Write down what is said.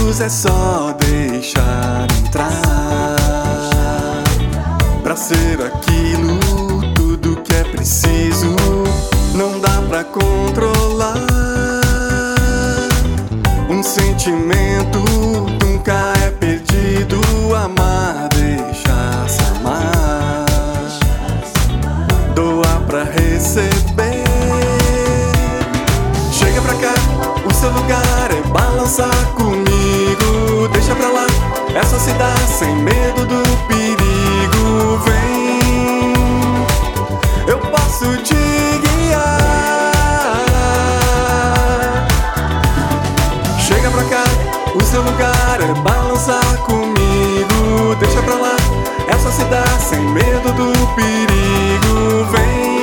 Jesus é só deixar entrar. Pra ser aquilo, tudo que é preciso, não dá pra controlar. Um sentimento nunca é perdido. Amar, deixar-se amar. Doar pra receber. Chega pra cá, o seu lugar é balançar comigo. Deixa pra lá, é só se dar sem medo do perigo. Vem, eu posso te guiar. Chega pra cá, o seu lugar é balançar comigo. Deixa pra lá, é só se dar sem medo do perigo. Vem,